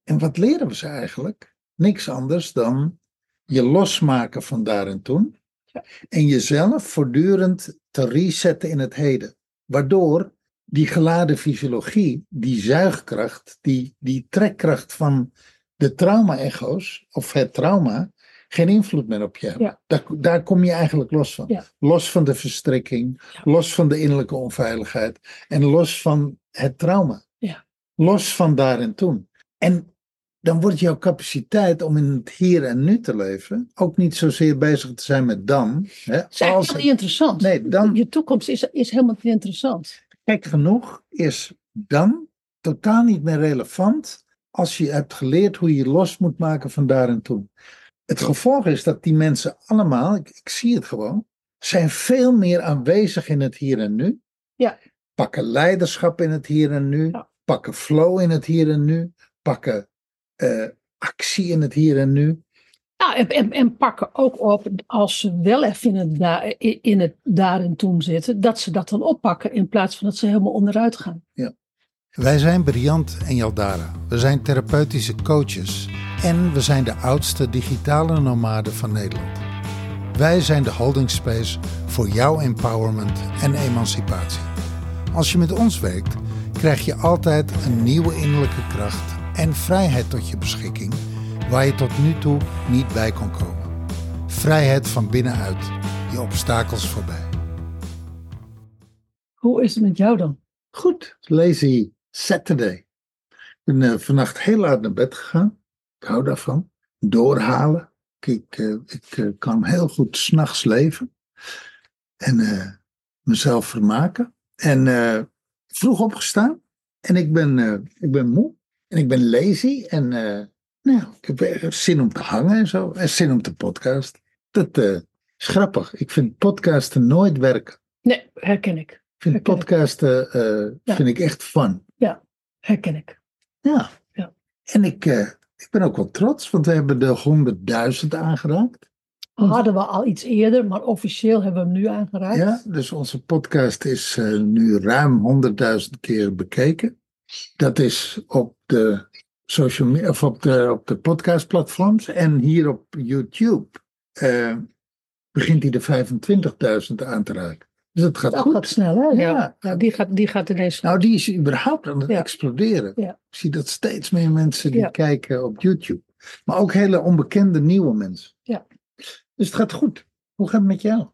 En wat leren we ze eigenlijk? Niks anders dan je losmaken van daar en toen. Ja. En jezelf voortdurend te resetten in het heden. Waardoor die geladen fysiologie, die zuigkracht, die trekkracht van de trauma-echo's, of het trauma, geen invloed meer op je hebben. Ja. Daar kom je eigenlijk los van. Ja. Los van de verstrikking, los van de innerlijke onveiligheid en los van het trauma. Ja. Los van daar en toen. En dan wordt jouw capaciteit om in het hier en nu te leven ook niet zozeer bezig te zijn met dan. Hè, Dat is eigenlijk niet interessant. Nee, dan, je toekomst is helemaal niet interessant. gek genoeg is dan totaal niet meer relevant als je hebt geleerd hoe je los moet maken van daar en toen. Het gevolg is dat die mensen allemaal, ik zie het gewoon, zijn veel meer aanwezig in het hier en nu. Ja. Pakken leiderschap in het hier en nu. Ja. Pakken flow in het hier en nu. Pakken actie in het hier en nu. Ja, en pakken ook op, als ze wel even in het daar en toen zitten, dat ze dat dan oppakken in plaats van dat ze helemaal onderuit gaan. Ja. Wij zijn Briant en Yaldara. We zijn therapeutische coaches en we zijn de oudste digitale nomaden van Nederland. Wij zijn de holding space voor jouw empowerment en emancipatie. Als je met ons werkt, krijg je altijd een nieuwe innerlijke kracht en vrijheid tot je beschikking, waar je tot nu toe niet bij kon komen. Vrijheid van binnenuit, je obstakels voorbij. Hoe is het met jou dan? Goed, lazy Saturday. Ik ben vannacht heel laat naar bed gegaan. Ik hou daarvan. Doorhalen. Ik kan heel goed 's nachts leven. En mezelf vermaken. En vroeg opgestaan. En ik ben moe. En ik ben lazy. En ik heb erg zin om te hangen en zo. En zin om te podcasten. Dat is grappig. Ik vind podcasten nooit werken. Nee, herken ik. Ik vind podcasten vind ik echt fun. Ja, herken ik. Ja. Ja. En ik ben ook wel trots, want we hebben de 100.000 aangeraakt. Hadden we al iets eerder, maar officieel hebben we hem nu aangeraakt. Ja, dus onze podcast is nu ruim 100.000 keer bekeken. Dat is op de social media, of op de podcastplatforms. En hier op YouTube begint hij de 25.000 aan te raken. Dus het gaat Dat goed. gaat snel, hè? Ja. Ja, die gaat ineens. Nou, die is überhaupt aan het exploderen. Ja. Ik zie dat steeds meer mensen die kijken op YouTube. Maar ook hele onbekende nieuwe mensen. Ja. Dus het gaat goed. Hoe gaat het met jou?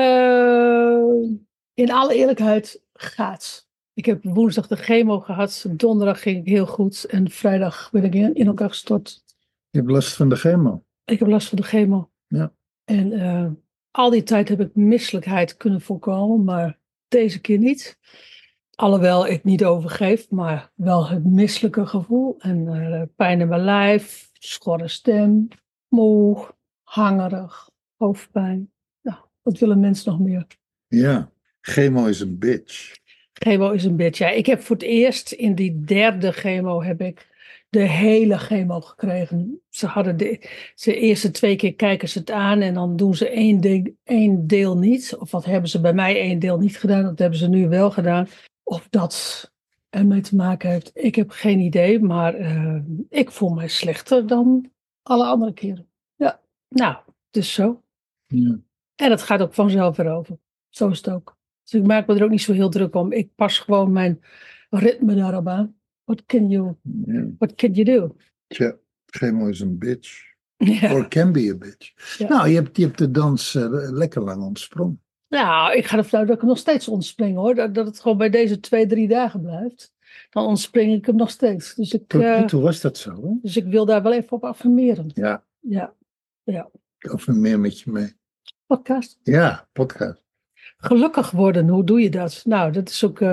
In alle eerlijkheid gaat. Ik heb woensdag de chemo gehad. Donderdag ging ik heel goed. En vrijdag ben ik in elkaar gestort. Je hebt last van de chemo. Ik heb last van de chemo. Ja. En al die tijd heb ik misselijkheid kunnen voorkomen. Maar deze keer niet. Alhoewel ik niet overgeef. Maar wel het misselijke gevoel. En pijn in mijn lijf. Schorre stem. Moe. Hangerig. Hoofdpijn. Nou, wat willen mensen nog meer? Ja. Chemo is een bitch. Chemo is een bitch. Ja, ik heb voor het eerst in die derde chemo heb ik de hele chemo gekregen. Ze hadden de eerste 2 keer kijken ze het aan en dan doen ze één deel niet. Of wat hebben ze bij mij 1 deel niet gedaan, dat hebben ze nu wel gedaan. Of dat ermee te maken heeft, ik heb geen idee. Maar ik voel mij slechter dan alle andere keren. Ja, nou, dus zo. Ja. En het gaat ook vanzelf weer over. Zo is het ook. Dus ik maak me er ook niet zo heel druk om. Ik pas gewoon mijn ritme daarop aan. What can you do? Tja, chemo is een bitch. Ja. Or can be a bitch. Ja. Nou, je hebt de dans lekker lang ontsprongen. Nou, ik ga ervan uit dat ik hem nog steeds ontspring hoor. Dat het gewoon bij deze 2-3 dagen blijft. Dan ontspring ik hem nog steeds. Dus Toen was dat zo, hè? dus ik wil daar wel even op affirmeren. Ja. Ja. Ik affirmeer met je mee. Podcast. Ja, podcast. Gelukkig worden, hoe doe je dat? Nou, dat is ook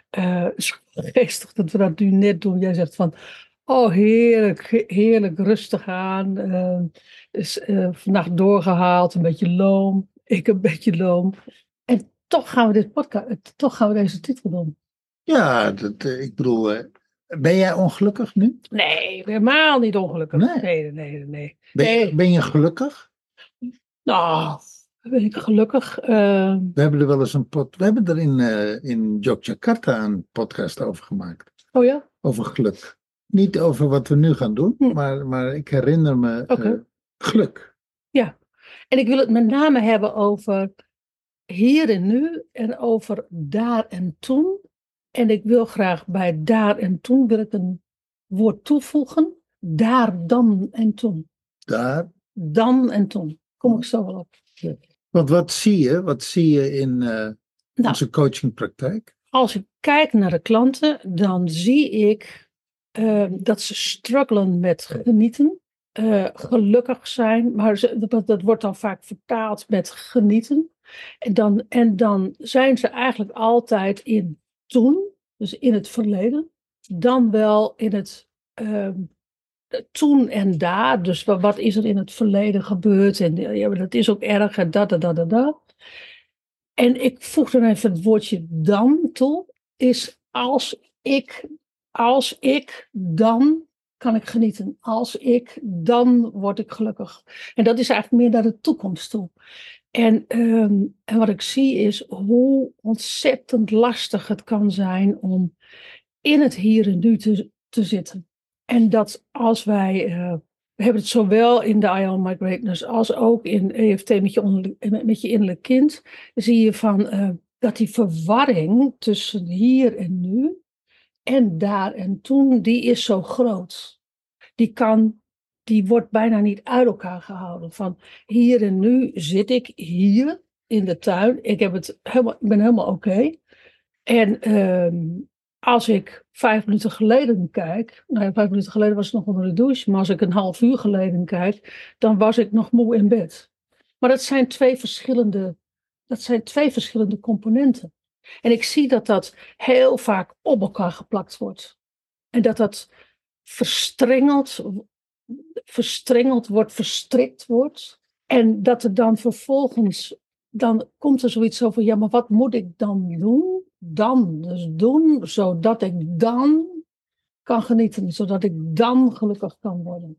geestig dat we dat nu net doen. Jij zegt van, oh heerlijk rustig aan. Vannacht doorgehaald, een beetje loom. Ik een beetje loom. En toch gaan we deze titel doen. Ja, ik bedoel, ben jij ongelukkig nu? Nee, helemaal niet ongelukkig. Nee. Nee. Ben je gelukkig? Nou, ben ik gelukkig. We hebben er wel eens we hebben er in Yogyakarta een podcast over gemaakt. Oh ja? Over geluk. Niet over wat we nu gaan doen, Hm. maar ik herinner me Oké. geluk. Ja. En ik wil het met name hebben over hier en nu en over daar en toen. En ik wil graag bij daar en toen wil ik een woord toevoegen. Daar, dan en toen. Daar. Dan en toen. Kom ik zo wel op. Want wat zie je? Wat zie je in Nou, onze coachingpraktijk? als ik kijk naar de klanten, dan zie ik dat ze struggelen met genieten. Gelukkig zijn, maar dat wordt dan vaak vertaald met genieten. En dan zijn ze eigenlijk altijd in toen, dus in het verleden, dan wel in het toen en daar. Dus wat is er in het verleden gebeurd? En ja, dat is ook erg en dat. En ik voeg dan even het woordje dan toe, is als ik, dan kan ik genieten. Als ik, dan word ik gelukkig. En dat is eigenlijk meer naar de toekomst toe. En wat ik zie is hoe ontzettend lastig het kan zijn om in het hier en nu te zitten. En dat als wij, we hebben het zowel in de I Am My Greatness als ook in EFT met je innerlijk kind, zie je van dat die verwarring tussen hier en nu en daar en toen, die is zo groot. Die wordt bijna niet uit elkaar gehouden. Van hier en nu zit ik hier in de tuin. Ik ben helemaal oké. En als ik 5 minuten geleden kijk, nou ja, 5 minuten geleden was ik nog onder de douche, maar als ik een half uur geleden kijk, dan was ik nog moe in bed. Maar dat zijn twee verschillende componenten. En ik zie dat dat heel vaak op elkaar geplakt wordt. En dat dat verstrengeld wordt, verstrikt wordt. En dat er dan vervolgens, dan komt er zoiets over, ja, maar wat moet ik dan doen? Dus doen, zodat ik dan kan genieten, zodat ik dan gelukkig kan worden.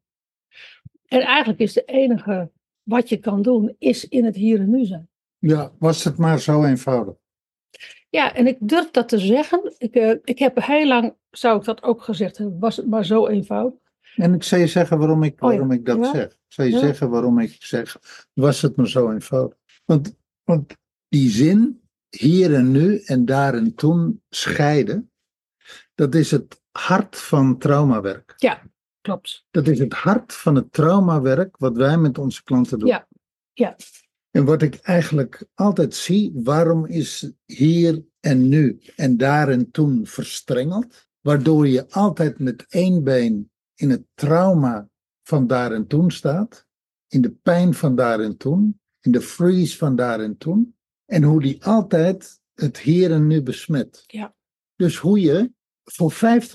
En eigenlijk is het enige wat je kan doen, is in het hier en nu zijn. Ja, was het maar zo eenvoudig. Ja, en ik durf dat te zeggen. Ik heb heel lang, zou ik dat ook gezegd hebben, was het maar zo eenvoudig. En ik zal je zeggen waarom ik dat Ja? zeg. Ik zal je zeggen waarom ik zeg, was het maar zo eenvoudig. Want die zin, hier en nu en daar en toen scheiden, dat is het hart van traumawerk. Ja, klopt. Dat is het hart van het traumawerk wat wij met onze klanten doen. Ja. En wat ik eigenlijk altijd zie, waarom is hier en nu en daar en toen verstrengeld? Waardoor je altijd met één been in het trauma van daar en toen staat, in de pijn van daar en toen, in de freeze van daar en toen, en hoe die altijd het hier en nu besmet. Ja. Dus hoe je voor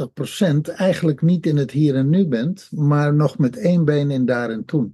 50% eigenlijk niet in het hier en nu bent, maar nog met één been in daar en toen.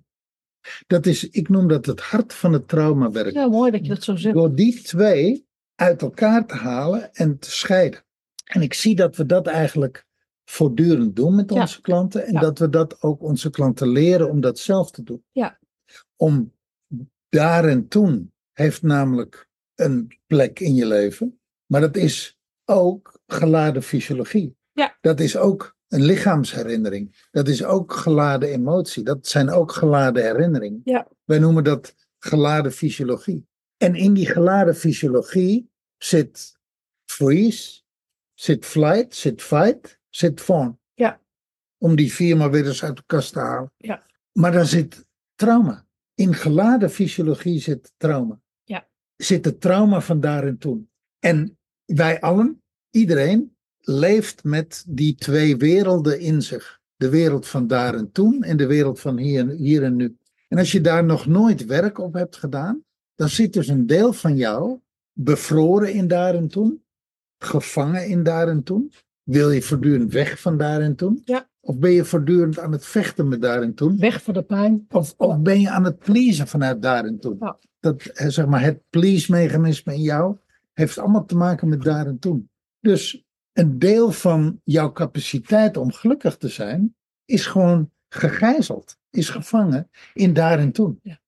Dat is, ik noem dat het hart van het traumawerk. Ja, mooi dat je dat zo zegt. Door die twee uit elkaar te halen en te scheiden. En ik zie dat we dat eigenlijk voortdurend doen met onze klanten. En dat we dat ook onze klanten leren om dat zelf te doen. Ja. Om daar en toen heeft namelijk een plek in je leven. Maar dat is ook geladen fysiologie. Ja. Dat is ook een lichaamsherinnering. Dat is ook geladen emotie. Dat zijn ook geladen herinneringen. Ja. Wij noemen dat geladen fysiologie. En in die geladen fysiologie zit freeze, zit flight, zit fight, zit fawn. Ja. Om die 4 maar weer eens uit de kast te halen. Ja. Maar daar zit trauma. In geladen fysiologie zit trauma. Ja. Zit het trauma van daar en toen. En wij allen, iedereen, leeft met die 2 werelden in zich. De wereld van daar en toen en de wereld van hier en nu. En als je daar nog nooit werk op hebt gedaan, dan zit dus een deel van jou bevroren in daar en toen, gevangen in daar en toen. Wil je voortdurend weg van daar en toen? Ja. Of ben je voortdurend aan het vechten met daar en toen? Weg van de pijn. Of ben je aan het pleasen vanuit daar en toen? Ja. Dat, zeg maar, het please-mechanisme in jou heeft allemaal te maken met daar en toen. Dus een deel van jouw capaciteit om gelukkig te zijn, is gewoon gegijzeld, is gevangen in daar en toen. Ja.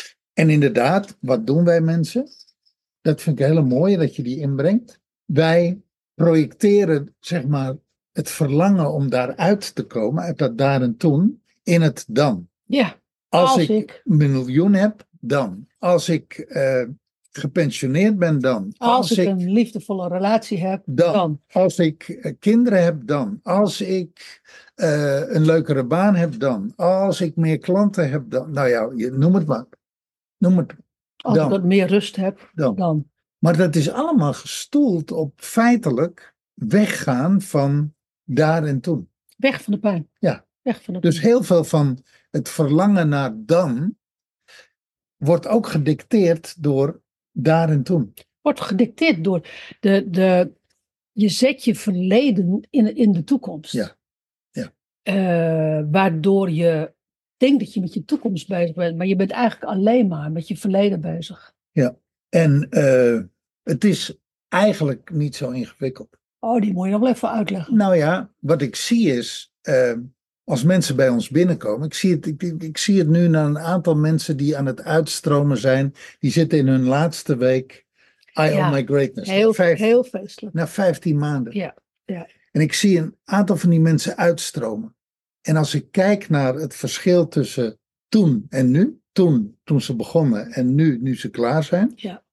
En inderdaad, wat doen wij mensen? Dat vind ik heel mooi dat je die inbrengt. Wij projecteren, zeg maar, het verlangen om daaruit te komen, uit dat daar en toen, in het dan. Ja, Als ik een miljoen heb, dan. Als ik gepensioneerd ben, dan. als ik een liefdevolle relatie heb, dan. Als ik kinderen heb, dan. Als ik een leukere baan heb, dan. Als ik meer klanten heb, dan. Nou ja, noem het maar. Noem het. Als ik wat meer rust heb, dan. Maar dat is allemaal gestoeld op feitelijk weggaan van daar en toen. Weg van de pijn. Ja. Weg van de Dus pijn. heel veel van het verlangen naar dan wordt ook gedicteerd door daar en toen. Wordt gedicteerd door je zet je verleden in de toekomst. Ja. Waardoor je denkt dat je met je toekomst bezig bent, maar je bent eigenlijk alleen maar met je verleden bezig. Ja, en het is eigenlijk niet zo ingewikkeld. Oh, die moet je nog wel even uitleggen. Nou ja, wat ik zie is, als mensen bij ons binnenkomen, ik zie het nu naar een aantal mensen die aan het uitstromen zijn, die zitten in hun laatste week, Own My Greatness. Heel feestelijk. Na 15 maanden. Ja. En ik zie een aantal van die mensen uitstromen. En als ik kijk naar het verschil tussen toen en nu, toen ze begonnen en nu ze klaar zijn,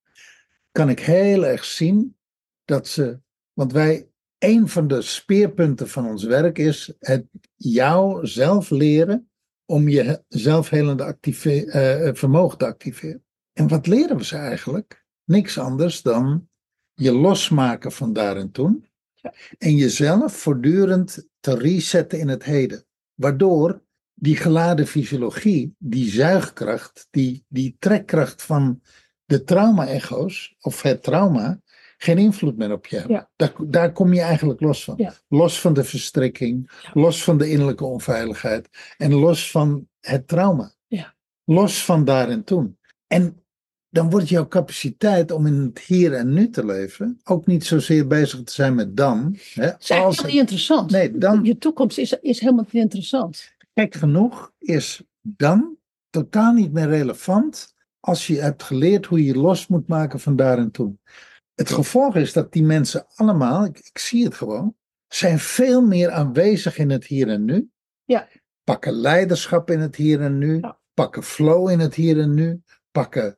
kan ik heel erg zien dat ze, want een van de speerpunten van ons werk is het jou zelf leren om je zelfhelende vermogen te activeren. En wat leren we ze eigenlijk? Niks anders dan je losmaken van daar en toen. Ja. En jezelf voortdurend te resetten in het heden. Waardoor die geladen fysiologie, die zuigkracht, die trekkracht van de trauma-echo's, of het trauma, geen invloed meer op je hebben. Ja. Daar kom je eigenlijk los van. Ja. Los van de verstrikking, los van de innerlijke onveiligheid en los van het trauma. Ja. Los van daar en toen. En dan wordt jouw capaciteit om in het hier en nu te leven ook niet zozeer bezig te zijn met dan. Hè, dat is eigenlijk niet interessant. Nee, je toekomst is helemaal niet interessant. Gek genoeg is dan totaal niet meer relevant als je hebt geleerd hoe je los moet maken van daar en toen. Het gevolg is dat die mensen allemaal, ik zie het gewoon, zijn veel meer aanwezig in het hier en nu. Ja. Pakken leiderschap in het hier en nu. Ja. Pakken flow in het hier en nu. Pakken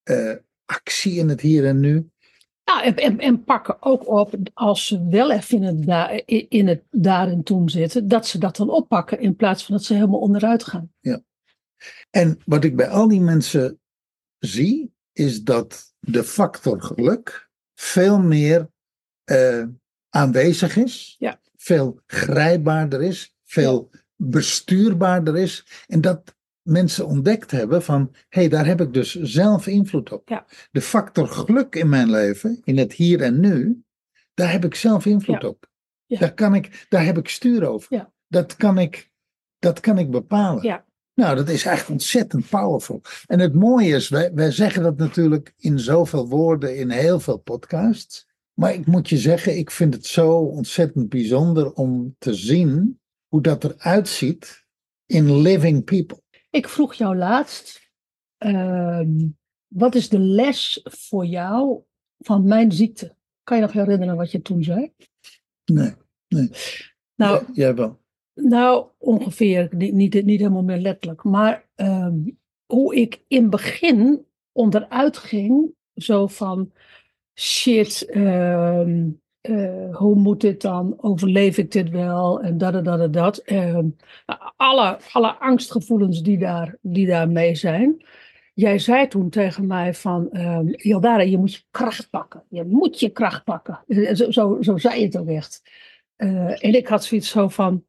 actie in het hier en nu. Ja, en pakken ook op, als ze wel even in het daar en toen zitten, dat ze dat dan oppakken in plaats van dat ze helemaal onderuit gaan. Ja. En wat ik bij al die mensen zie, is dat de factor geluk veel meer aanwezig is, veel grijpbaarder is, veel bestuurbaarder is. En dat mensen ontdekt hebben van, hé, daar heb ik dus zelf invloed op. Ja. De factor geluk in mijn leven, in het hier en nu, daar heb ik zelf invloed op. Ja. Daar heb ik stuur over. Ja. Dat kan ik bepalen. Ja. Nou, dat is echt ontzettend powerful. En het mooie is, wij zeggen dat natuurlijk in zoveel woorden, in heel veel podcasts. Maar ik moet je zeggen, ik vind het zo ontzettend bijzonder om te zien hoe dat eruit ziet in living people. Ik vroeg jou laatst, wat is de les voor jou van mijn ziekte? Kan je nog herinneren wat je toen zei? Nee. Nou, jij wel. Nou, ongeveer, niet helemaal meer letterlijk. Maar hoe ik in het begin onderuit ging, zo van shit, hoe moet dit dan? Overleef ik dit wel? En dat. Alle angstgevoelens die daar mee zijn. Jij zei toen tegen mij van, Ildara, je moet je kracht pakken. Je moet je kracht pakken. Zo zei je het ook echt. En ik had zoiets zo van,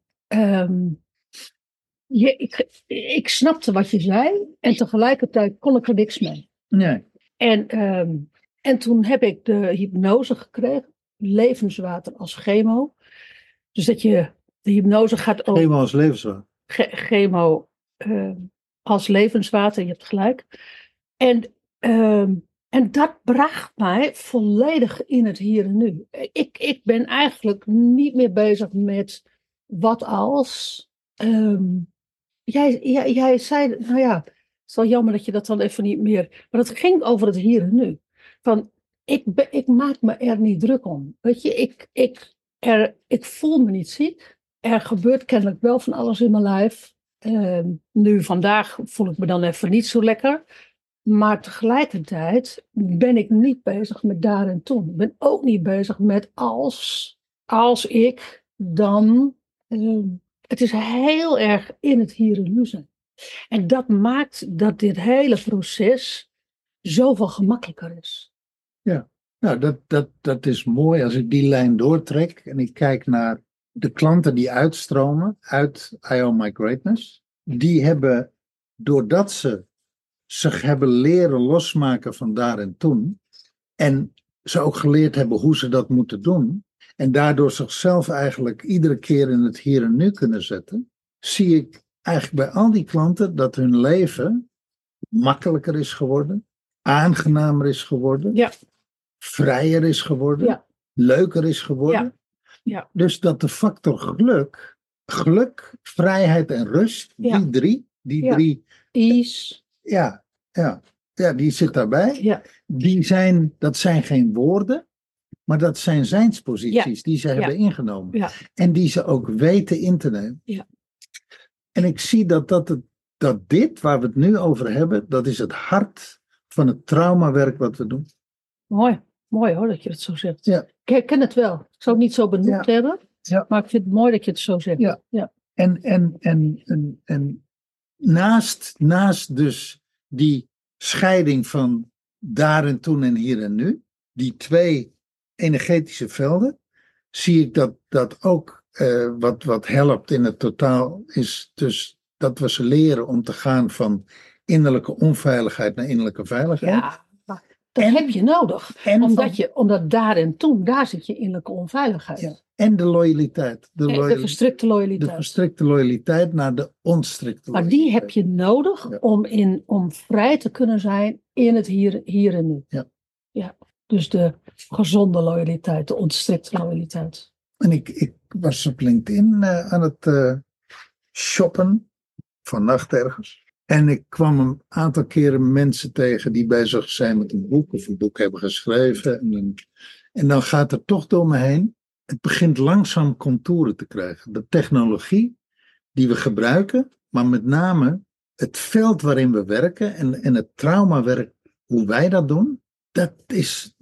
ik snapte wat je zei en tegelijkertijd kon ik er niks mee. Nee. En toen heb ik de hypnose gekregen, levenswater als chemo. Dus dat je de hypnose gaat over. Chemo als levenswater. Chemo als levenswater, je hebt gelijk. En dat bracht mij volledig in het hier en nu. Ik ben eigenlijk niet meer bezig met wat als. Jij zei, nou ja, het is wel jammer dat je dat dan even niet meer. Maar het ging over het hier en nu. Van, ik maak me er niet druk om. Weet je, ik voel me niet ziek. Er gebeurt kennelijk wel van alles in mijn lijf. Nu vandaag voel ik me dan even niet zo lekker. Maar tegelijkertijd ben ik niet bezig met daar en toen. Ik ben ook niet bezig met als ik dan. Het is heel erg in het hier en nu zijn. En dat maakt dat dit hele proces zoveel gemakkelijker is. Ja, nou, dat is mooi als ik die lijn doortrek en ik kijk naar de klanten die uitstromen uit I Own My Greatness. Die hebben, doordat ze zich hebben leren losmaken van daar en toen, en ze ook geleerd hebben hoe ze dat moeten doen, en daardoor zichzelf eigenlijk iedere keer in het hier en nu kunnen zetten, zie ik eigenlijk bij al die klanten dat hun leven makkelijker is geworden, aangenamer is geworden, Ja. vrijer is geworden, Ja. leuker is geworden. Ja. Ja. Dus dat de factor geluk, vrijheid en rust, Ja. die drie, Ease. ja, die zit daarbij. Ja. Dat zijn geen woorden, maar dat zijn zijnsposities die ze hebben ingenomen. Ja. En die ze ook weten in te nemen. Ja. En ik zie dat dit, waar we het nu over hebben, dat is het hart van het traumawerk wat we doen. Mooi hoor dat je het zo zegt. Ja. Ik herken het wel. Ik zou het niet zo benoemd hebben, maar ik vind het mooi dat je het zo zegt. Ja. En naast dus die scheiding van daar en toen en hier en nu, die twee energetische velden, zie ik dat ook wat helpt in het totaal is dus dat we ze leren om te gaan van innerlijke onveiligheid naar innerlijke veiligheid. Ja, dat heb je nodig. Omdat daar en toen, daar zit je innerlijke onveiligheid. Ja. En de loyaliteit. De verstrikte loyaliteit. De verstrikte loyaliteit naar de onstrikte loyaliteit. Maar die heb je nodig om vrij te kunnen zijn in het hier en nu. Ja. Dus de gezonde loyaliteit, de ontstrikte loyaliteit. En ik was op LinkedIn aan het shoppen vannacht ergens. En ik kwam een aantal keren mensen tegen die bezig zijn met een boek of een boek hebben geschreven. En dan gaat er toch door me heen. Het begint langzaam contouren te krijgen. De technologie die we gebruiken, maar met name het veld waarin we werken en het traumawerk, hoe wij dat doen, dat is.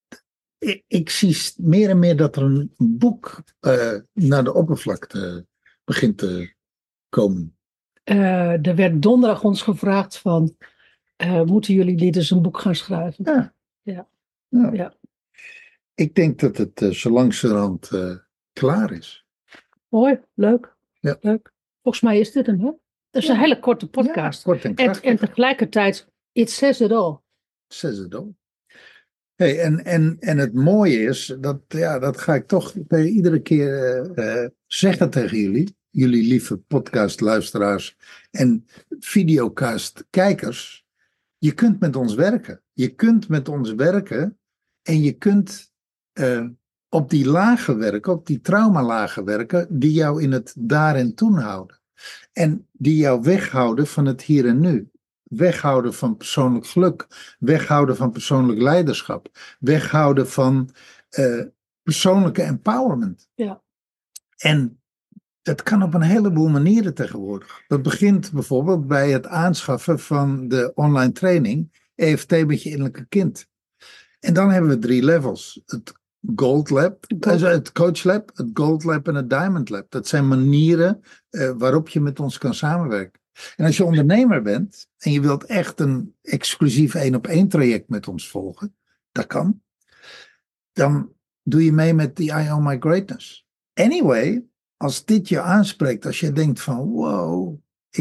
Ik zie meer en meer dat er een boek naar de oppervlakte begint te komen. Er werd donderdag ons gevraagd van, moeten jullie niet eens een boek gaan schrijven? Ja. Ik denk dat het zo langzamerhand klaar is. Mooi, leuk. Ja. Leuk. Volgens mij is dit hem, hè? Dat is een hele korte podcast. Ja, kort en krachtig. En tegelijkertijd, it says it all. Says it all. Hey, en het mooie is, dat ga ik toch iedere keer zeggen tegen jullie lieve podcastluisteraars en videocast-kijkers. Je kunt met ons werken. Je kunt met ons werken en je kunt op die lagen werken, op die traumalagen werken, die jou in het daar en toen houden. En die jou weghouden van het hier en nu. Weghouden van persoonlijk geluk, weghouden van persoonlijk leiderschap, weghouden van persoonlijke empowerment. Ja. En dat kan op een heleboel manieren tegenwoordig. Dat begint bijvoorbeeld bij het aanschaffen van de online training EFT met je innerlijke kind. En dan hebben we 3 levels. Het Gold Lab, het Coach Lab, het Gold Lab en het Diamond Lab. Dat zijn manieren waarop je met ons kan samenwerken. En als je ondernemer bent en je wilt echt een exclusief 1-op-1 traject met ons volgen, dat kan. Dan doe je mee met die I Own My Greatness. Anyway, als dit je aanspreekt, als je denkt van wow,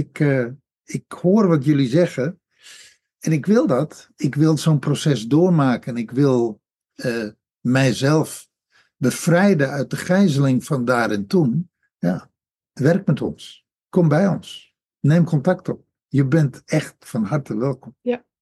ik hoor wat jullie zeggen en ik wil dat. Ik wil zo'n proces doormaken en ik wil mijzelf bevrijden uit de gijzeling van daar en toen. Ja, werk met ons. Kom bij ons. Neem contact op. Je bent echt van harte welkom. Ja.